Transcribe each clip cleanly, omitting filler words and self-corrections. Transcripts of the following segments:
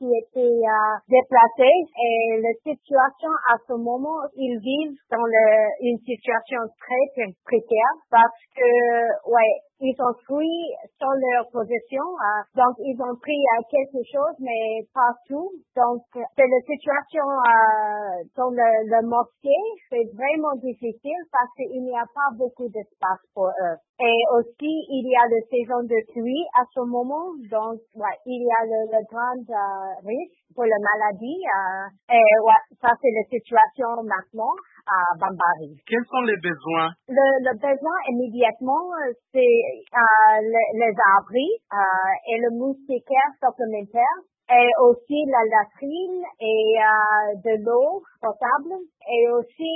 qui étaient déplacés et la situation à ce moment, ils vivent dans une situation très précaire parce que, ils ont fui sur leur possession, donc ils ont pris quelque chose, mais pas tout. Donc, c'est la situation dans le mosquée, c'est vraiment difficile parce qu'il n'y a pas beaucoup d'espace pour eux. Et aussi, il y a la saison de pluie à ce moment, donc il y a le grand risque pour la maladie. Ça c'est la situation maintenant à Bambari. Quels sont les besoins? Le besoin immédiatement, c'est les abris et le moustiquaire supplémentaire. Et aussi la latrine et de l'eau potable et aussi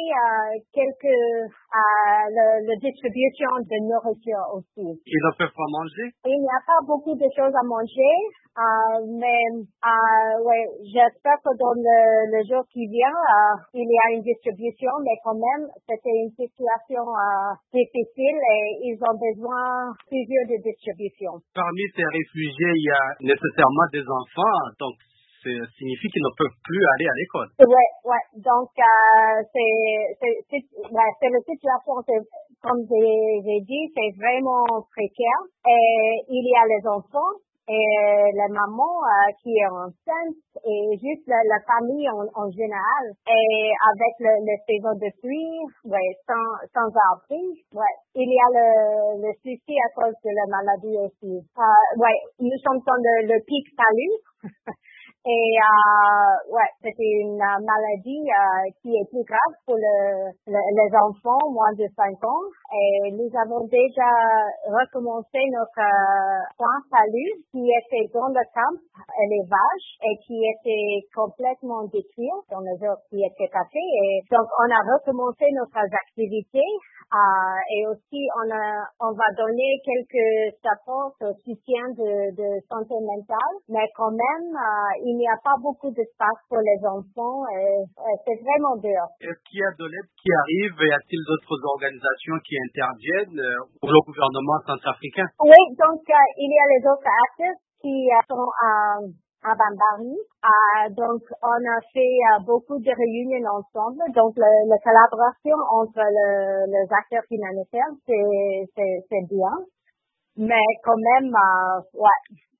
la distribution de nourriture aussi. Ils ne peuvent pas manger? Il n'y a pas beaucoup de choses à manger, mais j'espère que dans le jour qui vient, il y a une distribution, mais quand même, c'était une situation difficile et ils ont besoin plusieurs de distribution. Parmi ces réfugiés, il y a nécessairement des enfants, donc ça signifie qu'ils ne peuvent plus aller à l'école. Ouais. Donc, c'est la situation, comme j'ai dit, c'est vraiment précaire. Et il y a les enfants et la maman qui est enceinte et juste la famille en général. Et avec le saison de pluie, sans abri, il y a le souci à cause de la maladie aussi. Nous sommes dans le pic salut. Et c'était une maladie qui est plus grave pour les enfants moins de 5 ans. Et nous avons déjà recommencé notre point salut qui était dans le camp élevage et qui était complètement détruit dans les heures qui étaient passées. Et donc on a recommencé notre activité. Et aussi on va donner quelques supports au soutien de santé mentale, mais quand même il n'y a pas beaucoup d'espace pour les enfants et c'est vraiment dur. Est-ce qu'il y a de l'aide qui arrive? Y a-t-il d'autres organisations qui interviennent pour le gouvernement centrafricain? Oui, donc il y a les autres acteurs qui sont à Bambari. Donc, on a fait beaucoup de réunions ensemble. Donc, la collaboration entre les acteurs humanitaires, c'est bien. Mais quand même,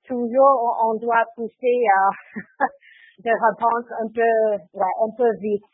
toujours, on doit pousser de réponse un peu vite.